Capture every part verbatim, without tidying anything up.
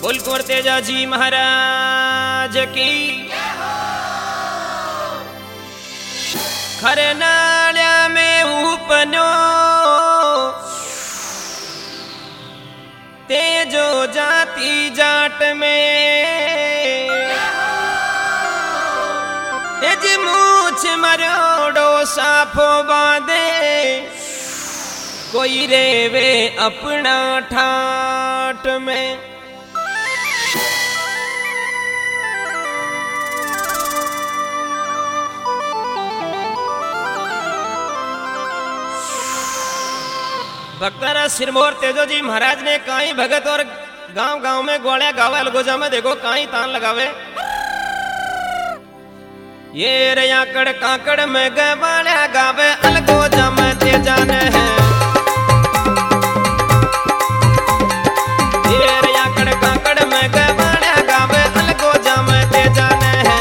बोलकुंवर तेजा जी महाराज की खरे नाल्या में उपन्यो तेजो जाती जाट में तेज मूछ मरोड़ो साफो बांधे कोई रेवे अपना ठाट में। भक्तारा सिरमौर तेजो जी महाराज ने काई भगत और गांव गांव में गोलियां गावे अलगोजा में देखो काई तान लगावे। ये रया कड़ काकड़ में गवालिया गावे अलगोजा में तेजा ने है। ये रया कड़ काकड़ में गवालिया गावे अलगोजा में तेजा ने है।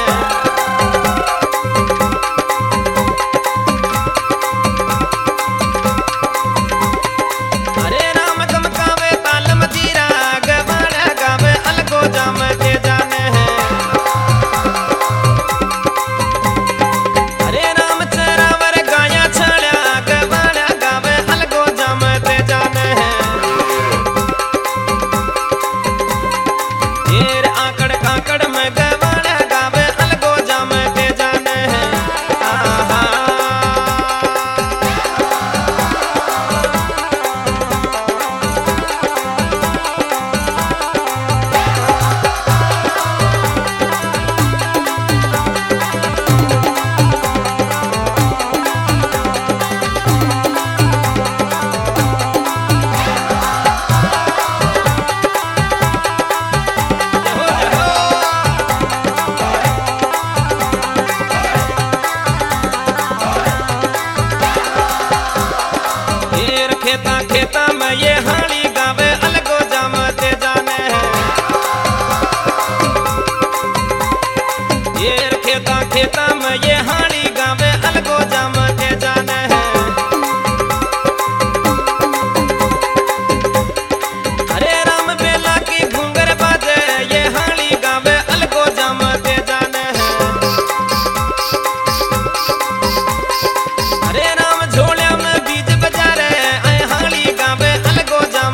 खेता खेता में ये हाड़ी गावे अलगोजा में तेजा ने है। ये खेता खेता में ये हाड़ी गावे अलगोजा में तेजा ने है। हरे राम बेला की घूंगर बाजे ये हाड़ी गावे अलगोजा में तेजा ने है। हरे राम झोलिया में बीज बजा रे अलगोजा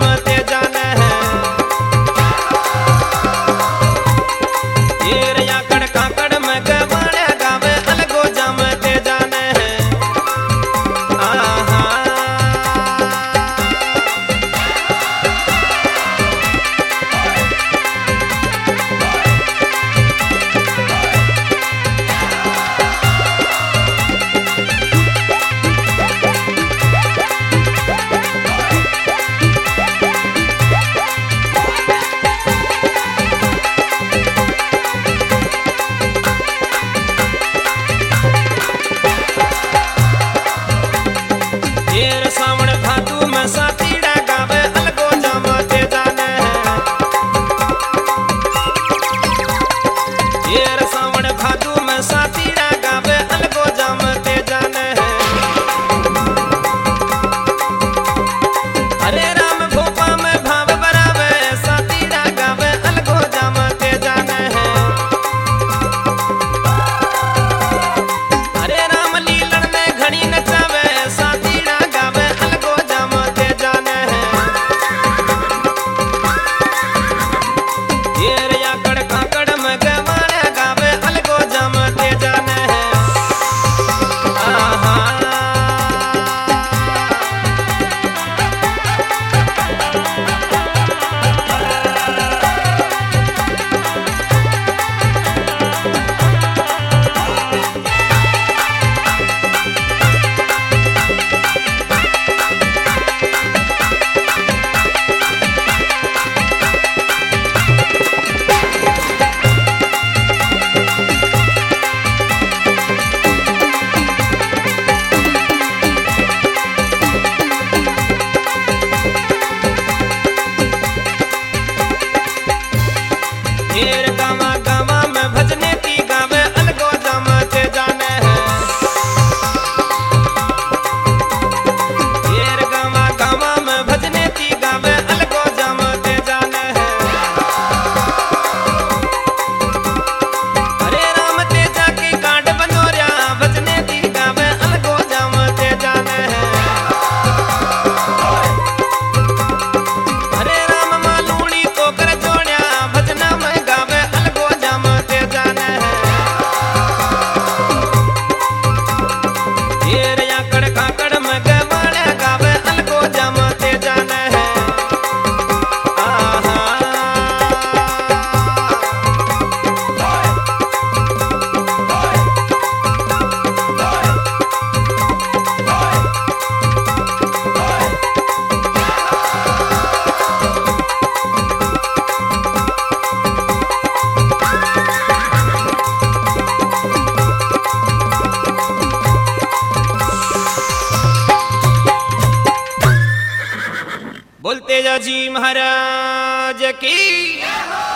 बोलते जा जी महाराज की